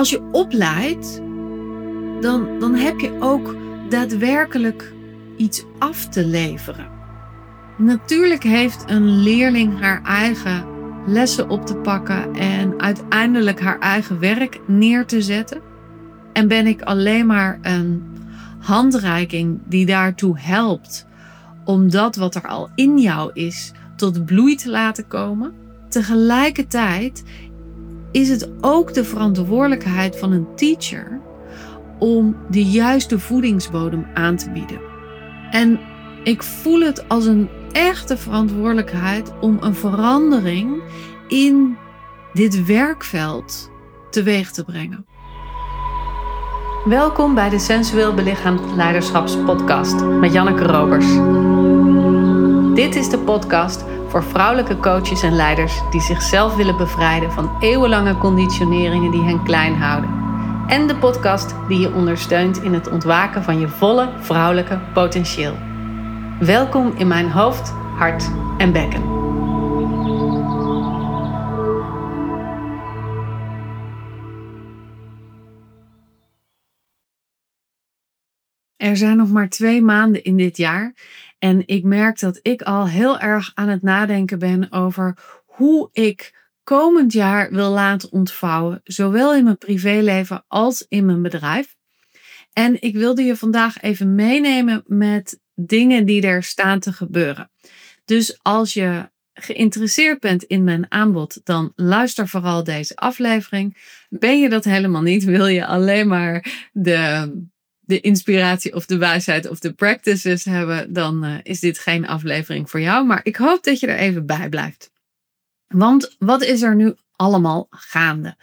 als je opleidt, dan heb je ook daadwerkelijk iets af te leveren. Natuurlijk heeft een leerling haar eigen lessen op te pakken en uiteindelijk haar eigen werk neer te zetten. En ben ik alleen maar een handreiking die daartoe helpt om dat wat er al in jou is tot bloei te laten komen. Tegelijkertijd is het ook de verantwoordelijkheid van een teacher om de juiste voedingsbodem aan te bieden. En ik voel het als een echte verantwoordelijkheid om een verandering in dit werkveld teweeg te brengen. Welkom bij de Sensueel Belichaamd Leiderschapspodcast met Janneke Robers. Dit is de podcast voor vrouwelijke coaches en leiders die zichzelf willen bevrijden van eeuwenlange conditioneringen die hen klein houden. En de podcast die je ondersteunt in het ontwaken van je volle vrouwelijke potentieel. Welkom in mijn hoofd, hart en bekken. Er zijn nog maar 2 maanden in dit jaar en ik merk dat ik al heel erg aan het nadenken ben over hoe ik komend jaar wil laten ontvouwen, zowel in mijn privéleven als in mijn bedrijf. En ik wilde je vandaag even meenemen met dingen die er staan te gebeuren. Dus als je geïnteresseerd bent in mijn aanbod, dan luister vooral deze aflevering. Ben je dat helemaal niet, wil je alleen maar de inspiratie of de wijsheid of de practices hebben, dan is dit geen aflevering voor jou. Maar ik hoop dat je er even bij blijft. Want wat is er nu allemaal gaande?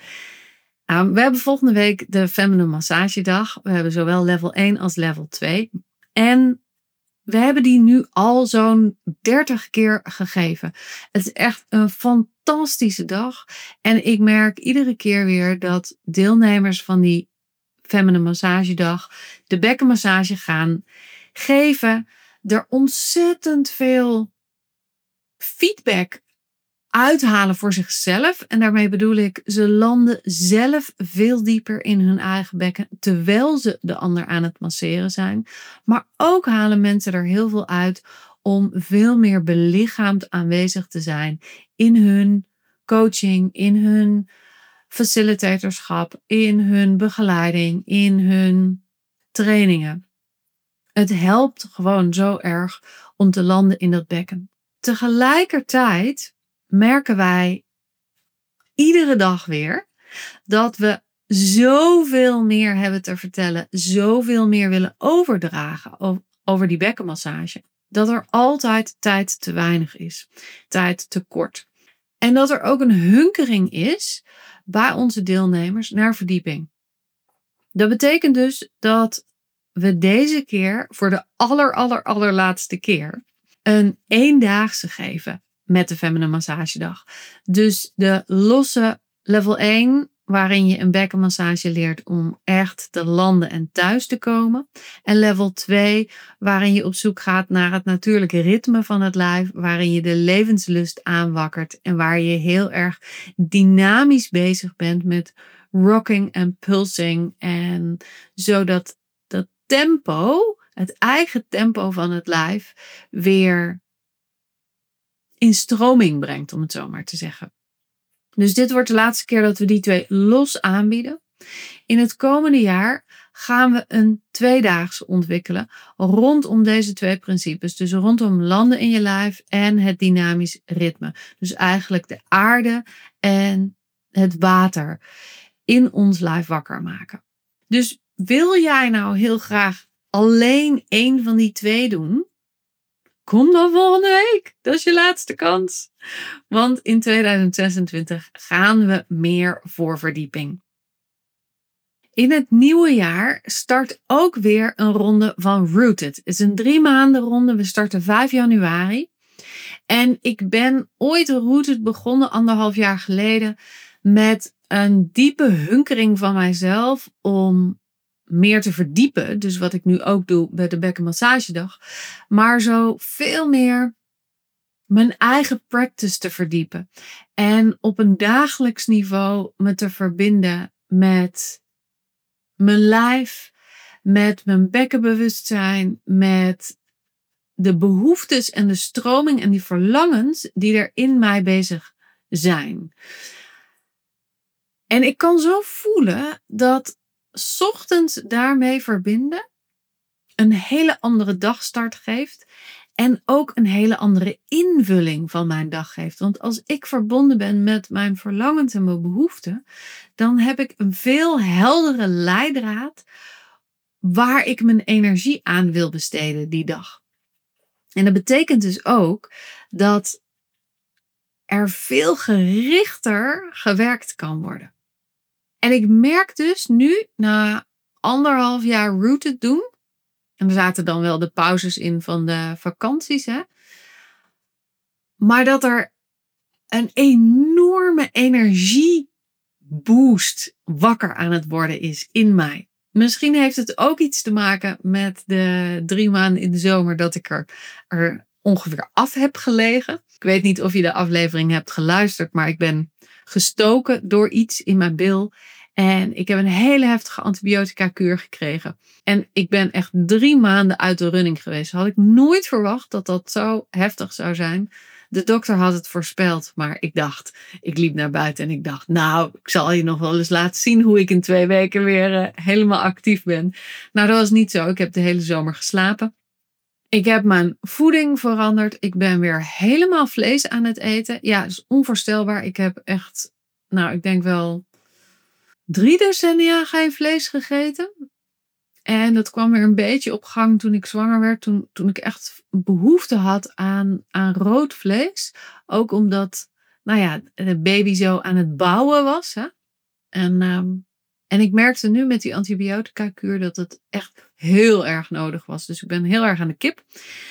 We hebben volgende week de Feminine Massagedag. We hebben zowel level 1 als level 2. En we hebben die nu al zo'n 30 keer gegeven. Het is echt een fantastische dag. En ik merk iedere keer weer dat deelnemers van die Feminine Massagedag de bekkenmassage gaan geven. Er ontzettend veel feedback uithalen voor zichzelf. En daarmee bedoel ik, ze landen zelf veel dieper in hun eigen bekken, terwijl ze de ander aan het masseren zijn. Maar ook halen mensen er heel veel uit om veel meer belichaamd aanwezig te zijn in hun coaching, in hun facilitatorschap, in hun begeleiding, in hun trainingen. Het helpt gewoon zo erg om te landen in dat bekken. Tegelijkertijd merken wij iedere dag weer dat we zoveel meer hebben te vertellen, zoveel meer willen overdragen over die bekkenmassage, dat er altijd tijd te weinig is, tijd te kort. En dat er ook een hunkering is bij onze deelnemers naar verdieping. Dat betekent dus dat we deze keer voor de allerlaatste keer een eendaagse geven met de Feminine Massagedag. Dus de losse level 1, waarin je een bekkenmassage leert om echt te landen en thuis te komen. En level 2, waarin je op zoek gaat naar het natuurlijke ritme van het lijf, waarin je de levenslust aanwakkert en waar je heel erg dynamisch bezig bent met rocking en pulsing. En zodat dat tempo, het eigen tempo van het lijf, weer in stroming brengt, om het zo maar te zeggen. Dus dit wordt de laatste keer dat we die 2 los aanbieden. In het komende jaar gaan we een 2-daagse ontwikkelen rondom deze 2 principes. Dus rondom landen in je lijf en het dynamisch ritme. Dus eigenlijk de aarde en het water in ons lijf wakker maken. Dus wil jij nou heel graag alleen 1 van die 2 doen? Kom dan volgende week. Dat is je laatste kans. Want in 2026 gaan we meer voor verdieping. In het nieuwe jaar start ook weer een ronde van Rooted. Het is een 3 maanden ronde. We starten 5 januari. En ik ben ooit Rooted begonnen 1,5 jaar geleden met een diepe hunkering van mijzelf om meer te verdiepen. Dus wat ik nu ook doe bij de bekkenmassagedag. Maar zo veel meer mijn eigen practice te verdiepen. En op een dagelijks niveau me te verbinden met mijn lijf, met mijn bekkenbewustzijn, met de behoeftes en de stroming en die verlangens die er in mij bezig zijn. En ik kan zo voelen dat 's ochtends daarmee verbinden een hele andere dagstart geeft en ook een hele andere invulling van mijn dag geeft. Want als ik verbonden ben met mijn verlangens en mijn behoeften, dan heb ik een veel heldere leidraad waar ik mijn energie aan wil besteden die dag. En dat betekent dus ook dat er veel gerichter gewerkt kan worden. En ik merk dus nu, na 1,5 jaar Rooted doen, en er zaten dan wel de pauzes in van de vakanties, hè, maar dat er een enorme energieboost wakker aan het worden is in mij. Misschien heeft het ook iets te maken met de 3 maanden in de zomer dat ik er ongeveer af heb gelegen. Ik weet niet of je de aflevering hebt geluisterd, maar ik ben gestoken door iets in mijn bil. En ik heb een hele heftige antibiotica-kuur gekregen. En ik ben echt 3 maanden uit de running geweest. Had ik nooit verwacht dat dat zo heftig zou zijn. De dokter had het voorspeld, maar ik liep naar buiten en ik dacht, nou, ik zal je nog wel eens laten zien hoe ik in 2 weken weer helemaal actief ben. Nou, dat was niet zo. Ik heb de hele zomer geslapen. Ik heb mijn voeding veranderd. Ik ben weer helemaal vlees aan het eten. Ja, dat is onvoorstelbaar. Ik heb echt, nou, ik denk wel 3 decennia geen vlees gegeten. En dat kwam weer een beetje op gang toen ik zwanger werd. Toen ik echt behoefte had aan rood vlees. Ook omdat, nou ja, de baby zo aan het bouwen was. Hè? En ik merkte nu met die antibiotica-kuur dat het echt heel erg nodig was. Dus ik ben heel erg aan de kip.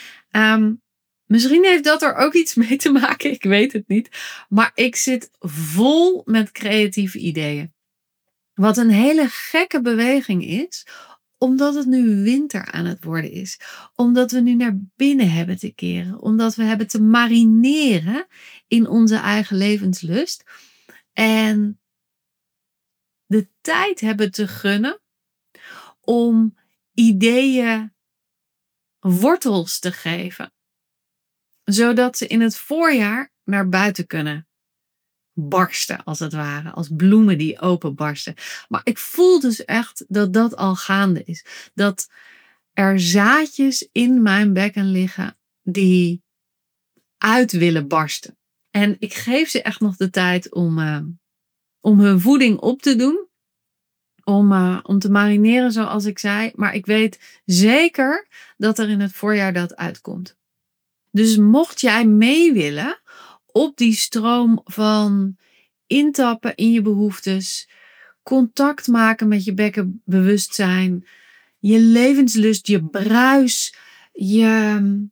Misschien heeft dat er ook iets mee te maken. Ik weet het niet. Maar ik zit vol met creatieve ideeën. Wat een hele gekke beweging is, omdat het nu winter aan het worden is. Omdat we nu naar binnen hebben te keren. Omdat we hebben te marineren in onze eigen levenslust. En de tijd hebben te gunnen om ideeën wortels te geven. Zodat ze in het voorjaar naar buiten kunnen barsten, als het ware. Als bloemen die openbarsten. Maar ik voel dus echt dat dat al gaande is. Dat er zaadjes in mijn bekken liggen die uit willen barsten. En ik geef ze echt nog de tijd om hun voeding op te doen. Om te marineren, zoals ik zei. Maar ik weet zeker dat er in het voorjaar dat uitkomt. Dus mocht jij mee willen op die stroom van intappen in je behoeftes, contact maken met je bekkenbewustzijn, je levenslust, je bruis, je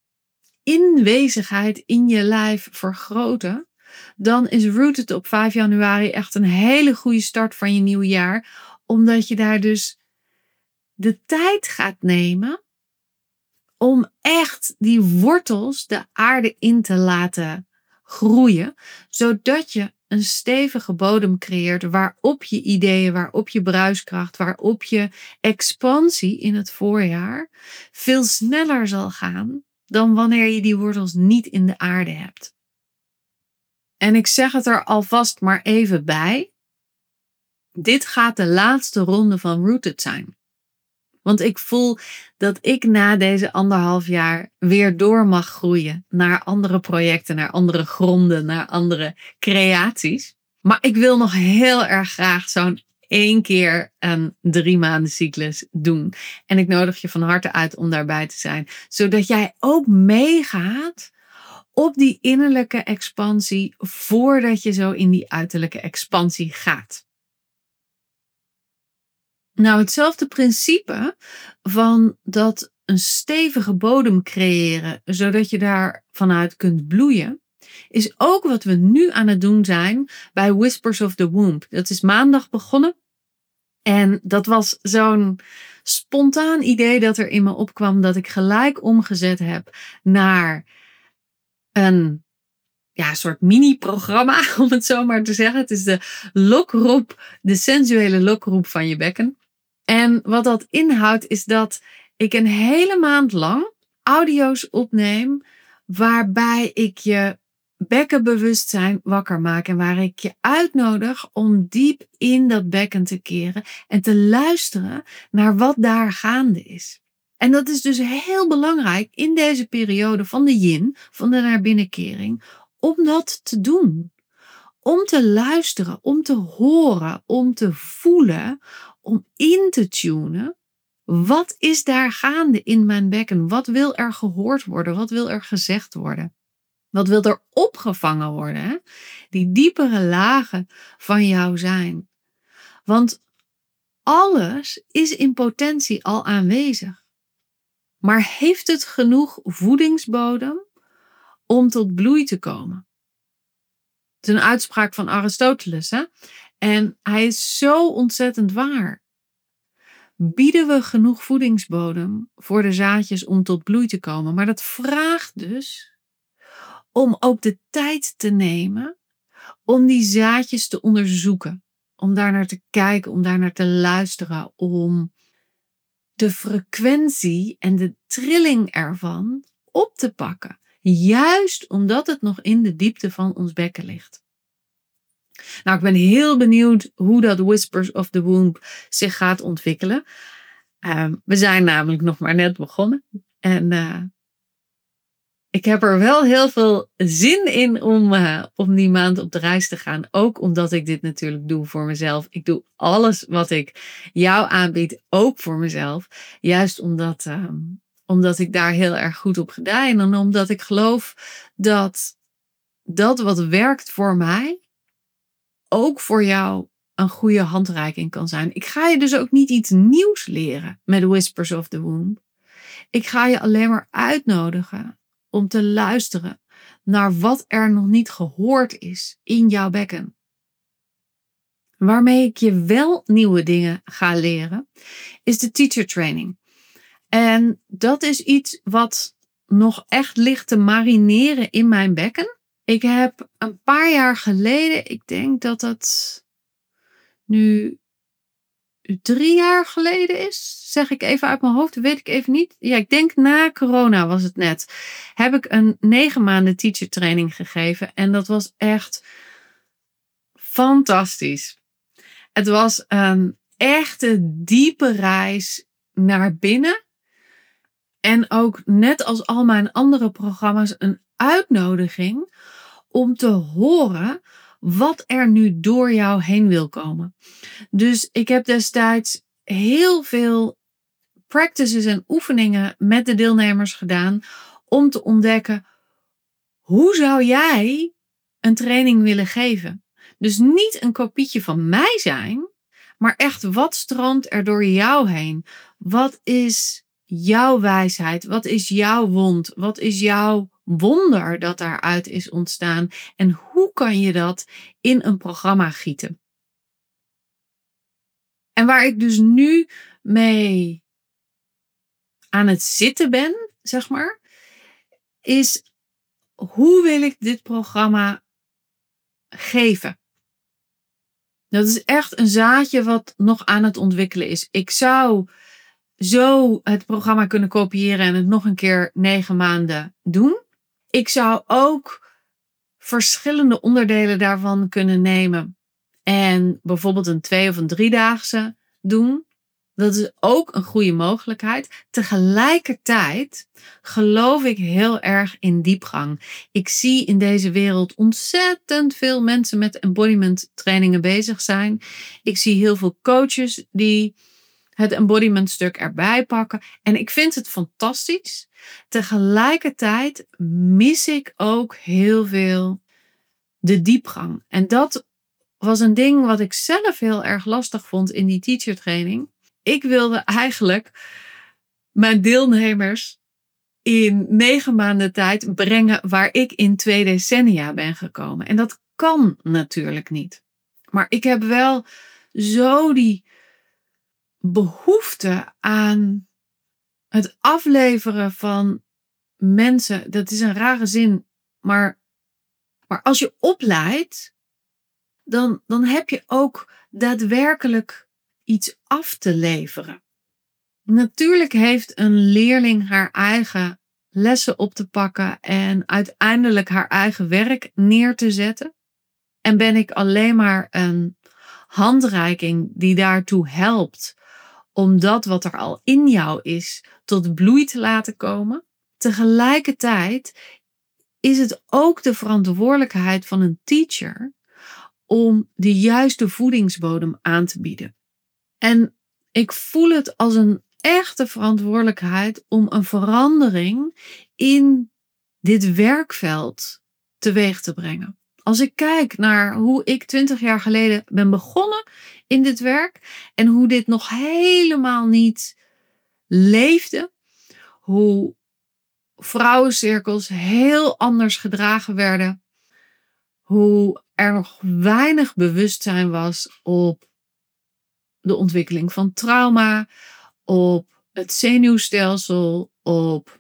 inwezigheid in je lijf vergroten, dan is Rooted op 5 januari echt een hele goede start van je nieuwe jaar. Omdat je daar dus de tijd gaat nemen om echt die wortels de aarde in te laten groeien. Zodat je een stevige bodem creëert waarop je ideeën, waarop je bruiskracht, waarop je expansie in het voorjaar veel sneller zal gaan dan wanneer je die wortels niet in de aarde hebt. En ik zeg het er alvast maar even bij. Dit gaat de laatste ronde van Rooted zijn. Want ik voel dat ik na deze 1,5 jaar weer door mag groeien naar andere projecten, naar andere gronden, naar andere creaties. Maar ik wil nog heel erg graag zo'n 1 keer een 3 maanden cyclus doen. En ik nodig je van harte uit om daarbij te zijn. Zodat jij ook meegaat op die innerlijke expansie voordat je zo in die uiterlijke expansie gaat. Nou, hetzelfde principe van dat een stevige bodem creëren, zodat je daar vanuit kunt bloeien, is ook wat we nu aan het doen zijn bij Whispers of the Womb. Dat is maandag begonnen. En dat was zo'n spontaan idee dat er in me opkwam, dat ik gelijk omgezet heb naar een een soort mini-programma, om het zo maar te zeggen. Het is de lokroep, de sensuele lokroep van je bekken. En wat dat inhoudt is dat ik een hele maand lang audio's opneem waarbij ik je bekkenbewustzijn wakker maak en waar ik je uitnodig om diep in dat bekken te keren en te luisteren naar wat daar gaande is. En dat is dus heel belangrijk in deze periode van de yin, van de naar binnenkering, om dat te doen. Om te luisteren, om te horen, om te voelen, om in te tunen. Wat is daar gaande in mijn bekken? Wat wil er gehoord worden? Wat wil er gezegd worden? Wat wil er opgevangen worden? Hè? Die diepere lagen van jouw zijn. Want alles is in potentie al aanwezig. Maar heeft het genoeg voedingsbodem om tot bloei te komen? Het is een uitspraak van Aristoteles. Hè? En hij is zo ontzettend waar. Bieden we genoeg voedingsbodem voor de zaadjes om tot bloei te komen? Maar dat vraagt dus om ook de tijd te nemen om die zaadjes te onderzoeken. Om daar naar te kijken, om daar naar te luisteren. Om de frequentie en de trilling ervan op te pakken. Juist omdat het nog in de diepte van ons bekken ligt. Nou, ik ben heel benieuwd hoe dat Whispers of the Womb zich gaat ontwikkelen. We zijn namelijk nog maar net begonnen. En ik heb er wel heel veel zin in om die maand op de reis te gaan. Ook omdat ik dit natuurlijk doe voor mezelf. Ik doe alles wat ik jou aanbied, ook voor mezelf. Juist omdat ik daar heel erg goed op gedij. En omdat ik geloof dat dat wat werkt voor mij ook voor jou een goede handreiking kan zijn. Ik ga je dus ook niet iets nieuws leren met Whispers of the Womb. Ik ga je alleen maar uitnodigen om te luisteren naar wat er nog niet gehoord is in jouw bekken. Waarmee ik je wel nieuwe dingen ga leren, is de teacher training. En dat is iets wat nog echt ligt te marineren in mijn bekken. Ik heb een paar jaar geleden, ik denk dat het nu 3 jaar geleden is, zeg ik even uit mijn hoofd, dat weet ik even niet. Ja, ik denk na corona was het net. Heb ik een 9 maanden teacher training gegeven en dat was echt fantastisch. Het was een echte diepe reis naar binnen en ook net als al mijn andere programma's een uitnodiging om te horen wat er nu door jou heen wil komen. Dus ik heb destijds heel veel practices en oefeningen met de deelnemers gedaan om te ontdekken hoe zou jij een training willen geven. Dus niet een kopietje van mij zijn, maar echt wat stroomt er door jou heen? Wat is jouw wijsheid? Wat is jouw wond? Wat is jouw wonder dat daaruit is ontstaan? En hoe kan je dat in een programma gieten? En waar ik dus nu mee aan het zitten ben, zeg maar, is hoe wil ik dit programma geven? Dat is echt een zaadje wat nog aan het ontwikkelen is. Ik zou zo het programma kunnen kopiëren en het nog een keer 9 maanden doen. Ik zou ook verschillende onderdelen daarvan kunnen nemen en bijvoorbeeld een 2 of een 3-daagse doen. Dat is ook een goede mogelijkheid. Tegelijkertijd geloof ik heel erg in diepgang. Ik zie in deze wereld ontzettend veel mensen met embodiment trainingen bezig zijn. Ik zie heel veel coaches die het embodiment stuk erbij pakken. En ik vind het fantastisch. Tegelijkertijd mis ik ook heel veel de diepgang. En dat was een ding wat ik zelf heel erg lastig vond in die teacher training. Ik wilde eigenlijk mijn deelnemers in 9 maanden tijd brengen waar ik in 2 decennia ben gekomen. En dat kan natuurlijk niet. Maar ik heb wel zo die behoefte aan het afleveren van mensen. Dat is een rare zin, maar Maar als je opleidt, dan heb je ook daadwerkelijk iets af te leveren. Natuurlijk heeft een leerling haar eigen lessen op te pakken en uiteindelijk haar eigen werk neer te zetten. En ben ik alleen maar een handreiking die daartoe helpt om dat wat er al in jou is tot bloei te laten komen. Tegelijkertijd is het ook de verantwoordelijkheid van een teacher om de juiste voedingsbodem aan te bieden. En ik voel het als een echte verantwoordelijkheid om een verandering in dit werkveld teweeg te brengen. Als ik kijk naar hoe ik 20 jaar geleden ben begonnen in dit werk en hoe dit nog helemaal niet leefde, hoe vrouwencirkels heel anders gedragen werden, hoe er nog weinig bewustzijn was op de ontwikkeling van trauma, op het zenuwstelsel, op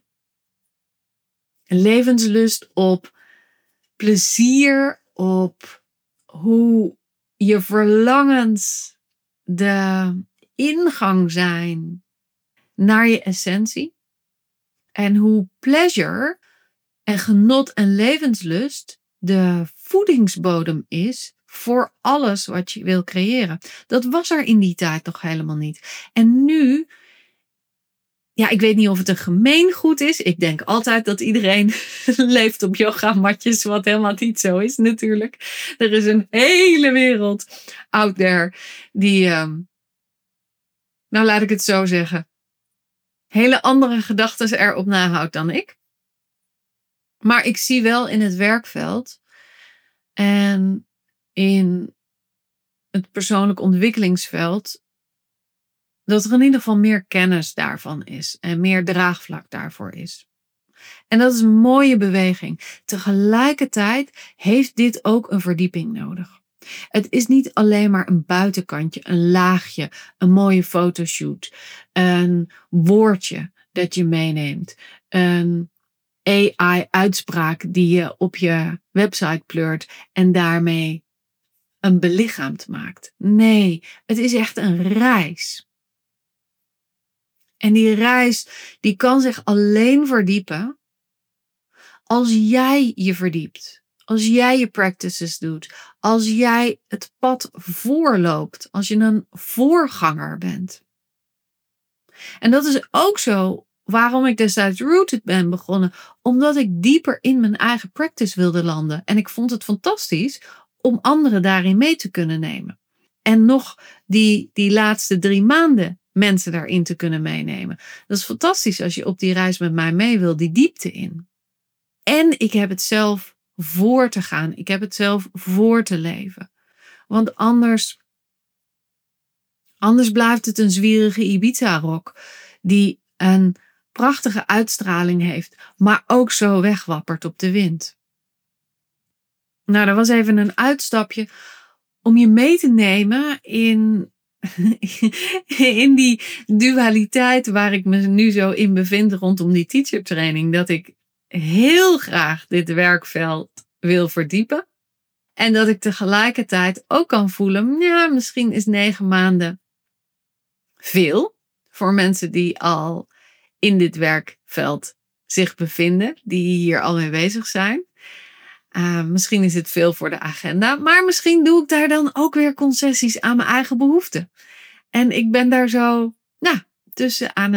levenslust, op plezier, op hoe je verlangens de ingang zijn naar je essentie. En hoe pleasure en genot en levenslust de voedingsbodem is voor alles wat je wil creëren. Dat was er in die tijd nog helemaal niet. En nu, ja, ik weet niet of het een gemeengoed is. Ik denk altijd dat iedereen leeft op yogamatjes, wat helemaal niet zo is natuurlijk. Er is een hele wereld out there die, nou laat ik het zo zeggen, hele andere gedachten erop nahoudt dan ik. Maar ik zie wel in het werkveld en in het persoonlijk ontwikkelingsveld dat er in ieder geval meer kennis daarvan is en meer draagvlak daarvoor is. En dat is een mooie beweging. Tegelijkertijd heeft dit ook een verdieping nodig. Het is niet alleen maar een buitenkantje, een laagje, een mooie fotoshoot, een woordje dat je meeneemt, een AI-uitspraak die je op je website pleurt en daarmee een belichaamd maakt. Nee, het is echt een reis. En die reis die kan zich alleen verdiepen als jij je verdiept. Als jij je practices doet. Als jij het pad voorloopt. Als je een voorganger bent. En dat is ook zo waarom ik destijds Rooted ben begonnen. Omdat ik dieper in mijn eigen practice wilde landen. En ik vond het fantastisch om anderen daarin mee te kunnen nemen. En nog die laatste 3 maanden mensen daarin te kunnen meenemen. Dat is fantastisch als je op die reis met mij mee wil, die diepte in. En ik heb het zelf voor te gaan. Ik heb het zelf voor te leven. Want anders blijft het een zwierige Ibiza-rock die een prachtige uitstraling heeft, maar ook zo wegwappert op de wind. Nou, dat was even een uitstapje om je mee te nemen in die dualiteit waar ik me nu zo in bevind rondom die teachertraining. Dat ik heel graag dit werkveld wil verdiepen. En dat ik tegelijkertijd ook kan voelen, ja, misschien is 9 maanden veel voor mensen die al in dit werkveld zich bevinden, die hier al mee bezig zijn. Misschien is het veel voor de agenda, maar misschien doe ik daar dan ook weer concessies aan mijn eigen behoeften. En ik ben daar zo tussen aan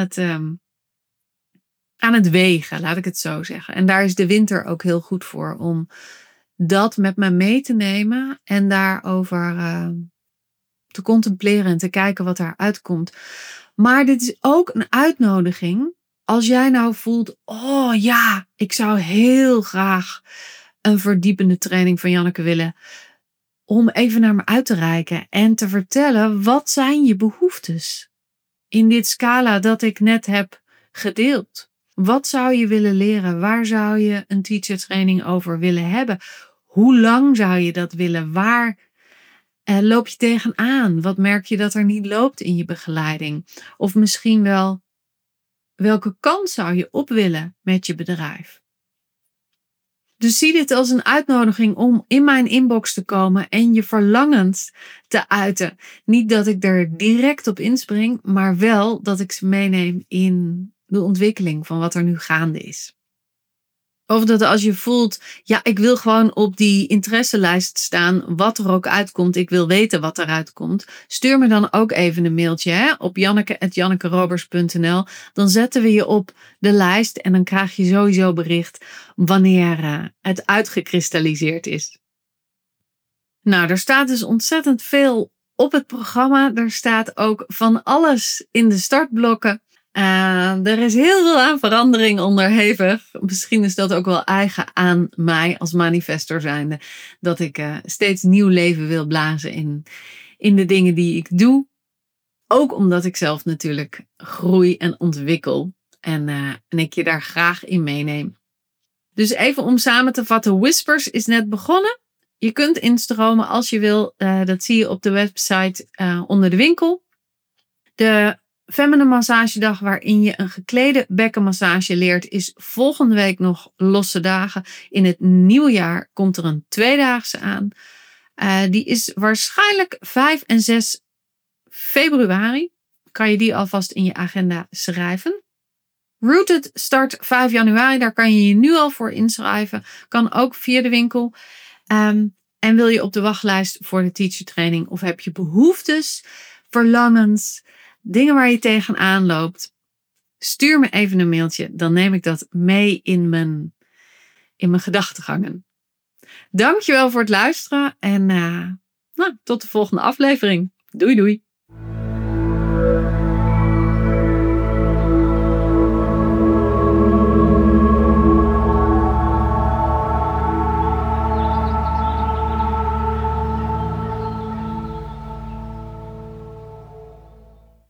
het wegen, laat ik het zo zeggen. En daar is de winter ook heel goed voor, om dat met me mee te nemen en daarover te contempleren en te kijken wat daaruit komt. Maar dit is ook een uitnodiging als jij nou voelt, oh ja, ik zou heel graag een verdiepende training van Janneke willen, om even naar me uit te reiken en te vertellen, wat zijn je behoeftes in dit scala dat ik net heb gedeeld? Wat zou je willen leren? Waar zou je een teachertraining over willen hebben? Hoe lang zou je dat willen? Waar loop je tegenaan? Wat merk je dat er niet loopt in je begeleiding? Of misschien wel, welke kant zou je op willen met je bedrijf? Dus zie dit als een uitnodiging om in mijn inbox te komen en je verlangens te uiten. Niet dat ik er direct op inspring, maar wel dat ik ze meeneem in de ontwikkeling van wat er nu gaande is. Of dat als je voelt, ja, ik wil gewoon op die interesselijst staan, wat er ook uitkomt. Ik wil weten wat eruit komt. Stuur me dan ook even een mailtje op janneke@jannekerobers.nl. Dan zetten we je op de lijst en dan krijg je sowieso bericht wanneer het uitgekristalliseerd is. Nou, er staat dus ontzettend veel op het programma. Er staat ook van alles in de startblokken. Er is heel veel aan verandering onderhevig. Misschien is dat ook wel eigen aan mij als manifestor zijnde. Dat ik steeds nieuw leven wil blazen in de dingen die ik doe. Ook omdat ik zelf natuurlijk groei en ontwikkel. En ik je daar graag in meeneem. Dus even om samen te vatten. Whispers is net begonnen. Je kunt instromen als je wil. Dat zie je op de website onder de winkel. De Feminine Massagedag waarin je een geklede bekkenmassage leert is volgende week nog losse dagen. In het nieuwe jaar komt er een 2-daagse aan. Die is waarschijnlijk 5 en 6 februari. Kan je die alvast in je agenda schrijven. Rooted start 5 januari. Daar kan je je nu al voor inschrijven. Kan ook via de winkel. En wil je op de wachtlijst voor de teacher training of heb je behoeftes, verlangens, dingen waar je tegenaan loopt, stuur me even een mailtje. Dan neem ik dat mee in mijn gedachtegangen. Dankjewel voor het luisteren en tot de volgende aflevering. Doei doei.